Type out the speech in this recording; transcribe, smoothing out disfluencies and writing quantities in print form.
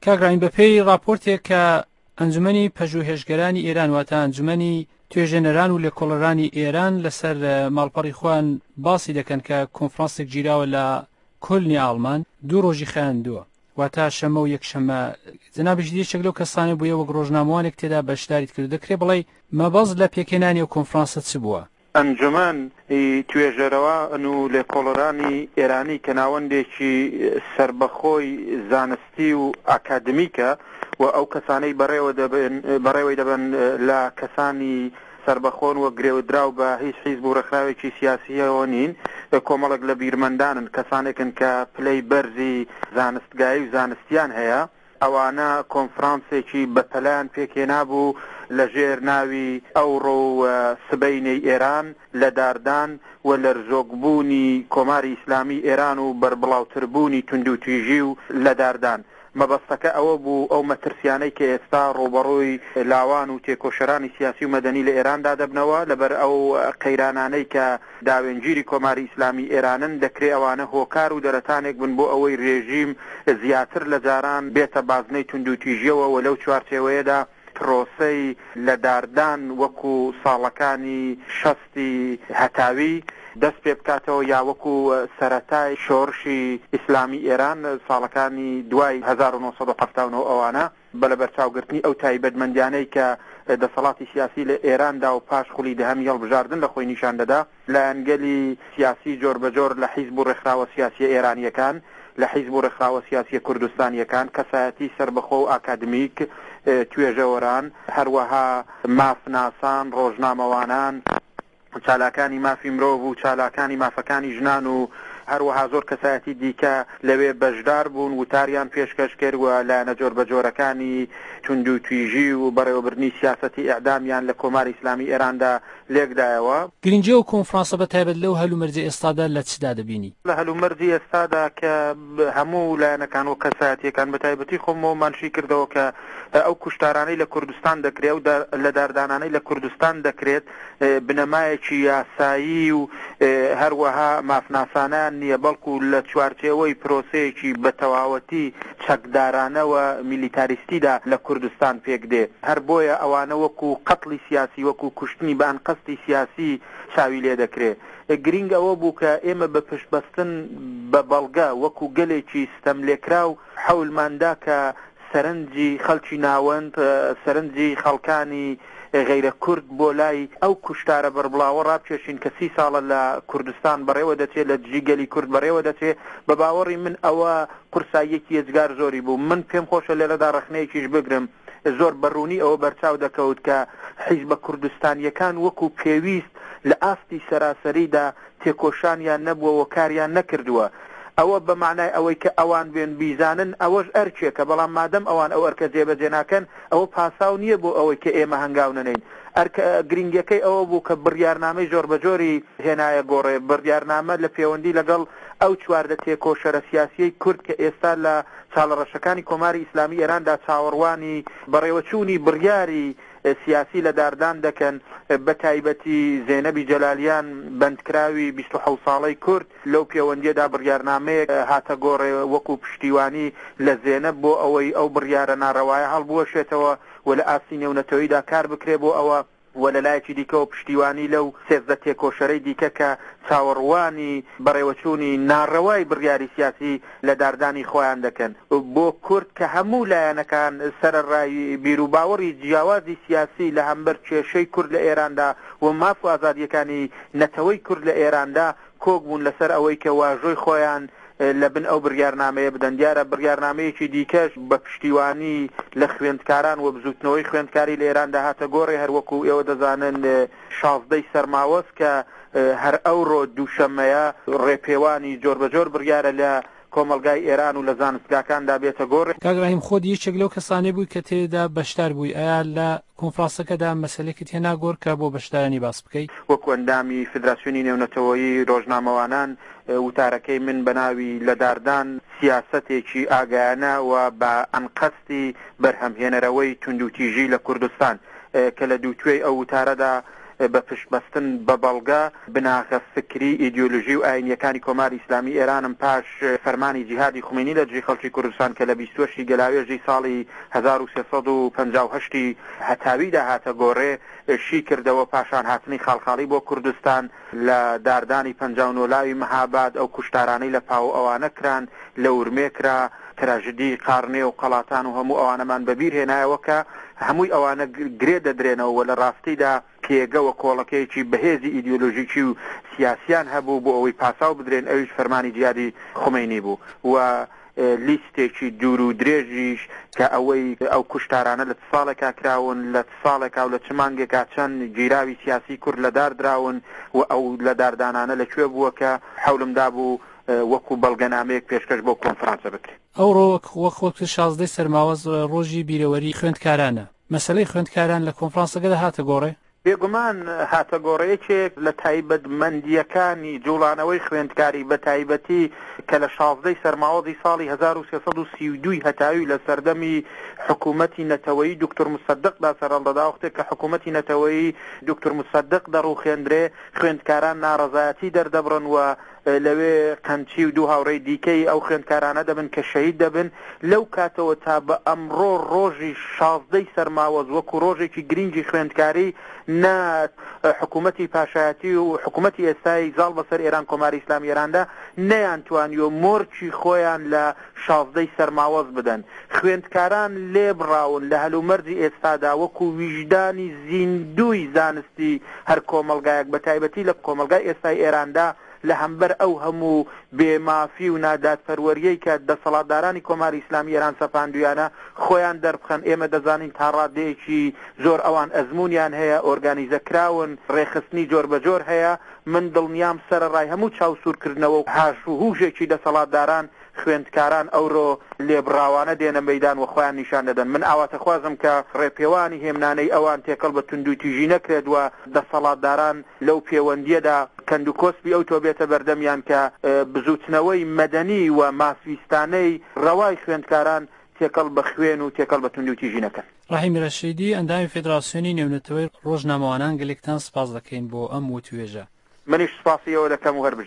کاگرین بەپێی راپۆرتێک کە ئەنجومەنی پەژوهێژگەرانی ئێران واتە ئەنجومەنی توێژێنەران و لێکۆڵەرانی ئێران لەسەر ماڵپەڕی خۆیان باسی دەکەن کە کۆنفرانسێک گیراوە لە کۆلنی ئاڵمان 2 ڕۆژی خایاندووە واتە شەمە و یەکشەمە. جەنابی یەکێک لەو کەسانە بووە وەک ڕۆژنامەوانێک تێدا بەشداریت کرد. دەکرێت بڵێ مەبەست لە پێکهێنانی و کۆنفرانسە چ بووە؟ ئەنجومەن توێژەرەوە و لێکۆڵەرانی ئێرانی کە ناوەندێکی سربەخۆی زانستی و ئاکادمیکە و ئەو کەسانەی بەڕێوەی دەبن لە کەسانی سربەخۆن و گرێودراو بە هیچ حیزب و ڕێکخراوێکی سیاسیەوە نین، کۆمەڵک لە بیرمەندانن، کەسانێکن کە پلەی بەرزی زانستگایی و زانستیان هەیە. ئەوانە کۆنفرانسێکی بەپەلان پێکهێنابوو لە ژێر ناوی ئەوڕۆ و سبەینەی ئێران لە داردان و لەرزۆکبوونی کۆماری ئیسلامی ئێران و بەربڵاوتربوونی توندوتیژی و لە داردان. مەبەستەکە ئەوە بوو ئەو مەترسیانەی کە ئێستا ڕۆبەڕۆی لاوان و تێکۆشەرانی سیاسی و مەدەنی لە ئێراندا دەبنەوە لەبەر ئەو قەیرانانەی کە داوێنگیری کۆماری ئیسلامی ئێرانن، دەکرێت ئەوانە هۆکار و دەرەتانێک بن بۆ ئەوەی رێژیم زیاتر لە جاران بێتە بازنەی توندوتیژیەوە و لەو چوارچێوەیەدا پرۆسەی لە داردان وەکو ساڵەکانی شەستی هەتاوی دەست پێ بکاتەوە یا وەکو سەرەتای شۆڕشی ئیسلامی ئێران ساڵەکانی دوای 1970 ئەوانە بە لە بەرچاوگرتنی ئەو تایبەتمەندیانەی کە دەسەڵاتی سیاسی لە ئێراندا و پاش خولی دەهەم هەڵبژاردن لە خۆی نیشان دەدا لە ئەنگەلی سیاسی جۆر بەجۆر لە حیزب و ڕێکخراوە سیاسی ئێرانیەکان، لە حیزب و ڕێکخراوە سیاسی کوردستانیەکان، کەسایەتی سربەخۆ و ئاکادمیک، توێژەوەران، هەروەها مافناسان، ڕۆژنامەوانان، چالاکانی مافی مرۆڤ و چالاکانی مافەکانی ژنان و هەروەها زۆر کەسایەتی دیکە لەوێ بەشدار بوون وتاریان پێشکەش کردووە لایەنە جۆر بەجۆرەکانی توندوتیژی و بەڕێوەبردننی سیاسەتی ئەعدامیان لە کۆماری ئیسلامی ئێراندا لێکدایەوە. گرنگجێ و کۆنفرانسە بەتایبەت لەو هەلومەرجی ئێستادا لە چدا دەبینی؟ لە هەلومەرجی ئێستادا کە هەموو لایەنەکان و کەسایەتیەکان بەتایبەتی خۆمەوە مانشی کردەوە کە ئەو کوشتارانەی لە کوردستان دەکرێت و لە داردانانەی لە کوردستان دەکرێت بنەمایەکی یاسایی و هەروەها مافناسانان نییە، بەڵکو لە چوارچێوەی پرۆسەیەکی بە تەواوەتی چەکدارانەوە میلیتاریستیدا لە کوردستان پێک دێ. هەر بۆیە ئەوانە وەکو قەتڵی سیاسی وەکو کوشتنی بە ئەنقەستی سیاسی چاوی لێ دەکرێت. گرنگ ئەوە بوو کە ئێمە بە پشتبەستن بە بەڵگا وەکو گەلێکی ستەم لێکرا و حەولماندا کە سەرنجی خەڵکی ناوەند، سەرنجی خەڵکانی غیرە کورد بۆ لای ئەو کوشتارە بەربڵاوە ڕابکێشین کە 30 ساڵە لە کوردستان بەڕێوە دەچێت، لە جیگەلی کورد بەڕێوە دەچێت. بە باوەڕی من ئەوە قورساییەکی ێجگار زۆری بوو. من پێم خۆشە لێرەدا ڕخنەیەکیش بگرم. زۆر بەڕوونی ئەوە بەرچاو دەکەوت کە حیزبە کوردستانیەکان وەکو پێویست لە ئاستی سەراسەریدا تێکۆشانیان نەبووە و کاریان نەکردووە. ئەوە بە معنای ئەوەی کە ئەوان بێن بیزانن ئەوەش ئەرکێکە، بەڵام مادەم ئەوان ئەو ئەرکە جێبەجێ ناکەن ئەوە پاساو نییە بۆ ئەوەی کە ئێمە هەنگاو نەنین. گرنگەکەی ئەوە بوو کە بڕیارنامەی زۆر بەجۆری هێنایە گۆڕێ، بڕیارنامە لە پەیوەندی لەگەڵ ئەو چواردە تێکۆشەرە سیاسیەی کورد کە ئێستا لە چاڵەڕەشەکانی کۆماری ئیسلامی ئێراندا چاوەڕوانی بەڕێوەچوونی بڕیاری سیاسی لە داردان دەکەن، بە تایبەتی زێنەبی جەلالیان بەندکراوی 27 ساڵەی کورد لەو پەیوەندیەدا بڕیارنامەیەک هاتە گۆڕێ وەکو پشتیوانی لە زێنەب بۆ ئەوەی ئەو بڕیارە ناڕەوایە هەڵبوەشێتەوە و لە ئاستی نێونەتەوەیدا کار بکرێ بۆ ئەوە و لە لایەکی دیکەەوە پشتیوانی لەو 13 تێکۆشەرەی دیکە کە چاوەڕوانی بەڕێوەچوونی ناڕەوای بڕیاری سیاسی لە داردانی خۆیان دەکەن. بۆ کورد کە هەموو لایەنەکان سەرڕای بیرروباوەڕی جیاوازی سیاسی لە هەمبەر کێشەی کورد لە ئێراندا و ماف و ئازادیەکانی نەتەوەی کورد لە ئێراندا کۆک بوون لەسەر ئەوەی کە واژۆی خۆیان لە بن ئەو بڕیارنامەیە بدەن. دیارە بڕیارنامەیەکی دیکەش بە پشتیوانی لە خوێندکاران و بزوتنەوەی خوێندکاری لە ئێراندا هاتە گۆڕێ، هەروەکو ئێوە دەزانن 16 سەرماوەست کە هەر ئەوڕۆ دووشەمەیە ڕێپێوانی جۆر بەجۆر بڕیارە لە کۆمەلگای ئێران و لە زانستگاکاندا بێتە گۆڕێ. کاگڕاهیم خۆت یەکێک لەو کەسانەی بووی کە تێدا بەشدار بووی، ئایا لە کۆنفرانسەکەدا مەسەلێکی تێناگۆڕ کە بۆ بەشدارانی باس بکەیت؟ وەکو ئەندامی فیدراسیۆنی نێونەتەوەیی ڕۆژنامەوانان وتارەکەی من بەناوی لە داردان سیاسەتێکی ئاگایانە و بە ئەنقەستی بەرهەمهێنەرەوەی توندوتیژی لە کوردستان کە لە دووتوێی ئەو وتارەدا بە پشتبەستن بە بەڵگە بناغە فکری ئیدئۆلۆژی و ئاینیەکانی کۆماری ئیسلامی ئێرانم پاش فەرمانی جیهادی خومینی لە دژی خەڵکی کوردستان کە لە 28 گەلاوێژی ساڵی 1358 هەتاویدا هاتە گۆڕێ شی کردەوە پاشان هاتنی خاڵخاڵی بۆ کوردستان لە داردانی 59 لاوی مەهاباد ئەو کوشتارانەی لە پاو ئەوانە کران لە ورمێکرا تراژدی قارنێ و قەڵاتان و هەموو ئەوانەمان بەبیر هێنایەوە کە هەمووی ئەوانە گرێ دەدرێنەوە لە ڕاستیدا پێگەوە کۆڵەکەیەکی بەهێزی ئیدئۆلۆژیکی و سیاسیان هەبوو بۆ ئەوەی پاساو بدرێن ئەویش فەرمانی جیهادی خومینی بوو و لیستێکی دوور و درێژیش کە ئەوەی ئەو کوشتارانە لە ساڵێکا کراون لە ساڵێکا و لە چ مانگێکا چەند گیراوی سیاسی کورد لە دار دراون و ئەو لە داردانانە لەکوێ بووە کە حەولمدا بوو وەکو بەڵگەنامەیەک پێشکەش بۆ کۆنفرانسە بکرێت. ئەوڕۆ وەک 16 سەرماوەز ڕۆژی بیرەوەری خوێندکارانە مەسەلەی خوێندکاران لە کۆنفرانسەکەدا هاتە گۆڕێ بێگومان هاتە گۆڕەیەکێک لە تایبەتمەندیەکانی جوڵانەوەی خوێندکاری بە تایبەتی کە لە 16 سەرماوەزی ساڵی 1332 هەتاوی لە سەردەمی حکوومەتی نەتەوەیی دکتۆر مصدقدا سەرهەڵدەدا وەختێک کە حکوومەتی نەتەوەیی دکتۆر مصدق دەڕوخێندرێ خوێندکاران ناڕەزایەتی دەردەبڕن و لەوێ قەنچی و دوو هاوڕێی دیکەی ئەو خوێندکارانە دەبن کە شەهید دەبن لەو کاتەوە تا بە ئەمڕۆ ڕۆژی 16 سەرماوەز وەکو ڕۆژێکی گرنگی خوێندکاری نە حکوومەتی پاشایەتی و حکوومەتی ئێستای زاڵ بەسەر ئێران کۆماری ئیسلامی ئێراندا نەیانتوانیوە مۆرچی خۆیان لە 16 سەرماوەز بدەن خوێندکاران لێبڕاون لە هەلومەرجی ئێستادا وەکو ویژدانی زیندوی زانستی هەر کۆمەلگایەک بە تایبەتی لە کۆمەلگای ئێستای ئێراندا لە هەمبەر ئەو هەموو بێمافی و نادادپەروەریەی کە دەسەڵاتدارانی کۆماری ئیسلامی ئێران سەپاندویانە خۆیان دەربخەن ئێمە دەزانین تا ڕادەیەکی زۆر ئەوان ئەزمونیان هەیە ئۆرگانیزەکراون ڕێخستنی جۆر بە جۆر هەیە من دڵنیام سەرەڕای هەموو چاوسورکردنەوە و هاش و هوژێکی دەسەڵاتداران خوێندکاران ئەوڕۆ لێبڕاوانە دێنە مەیدان و خۆیان نیشان دەدەن من ئاواتە خوازم کە ڕێپێوانی هێمنانەی ئەوان تێکەڵ بە توندوی تیژی نەکرێت و دەسەڵاتداران لەو پەیوەندیەدا کەندوکۆسپی ئەو تۆ بێتە بەردەمیان کە بزوتنەوەی مەدەنی و ماسویستانەی ڕەوای خوێندکاران تێکەڵ بە خوێن و تێکەڵ بە توندوی تیژی نەکەن. ڕاحیمی ڕەشیدی ئەندامی فێدراسیۆنی نێونەتەوەی ڕۆژنامەوانان گەلێکتان سپاس دەکەین بۆ ئەم وتوێژە. منیش سپاسی ئەوە دەکەم و هەر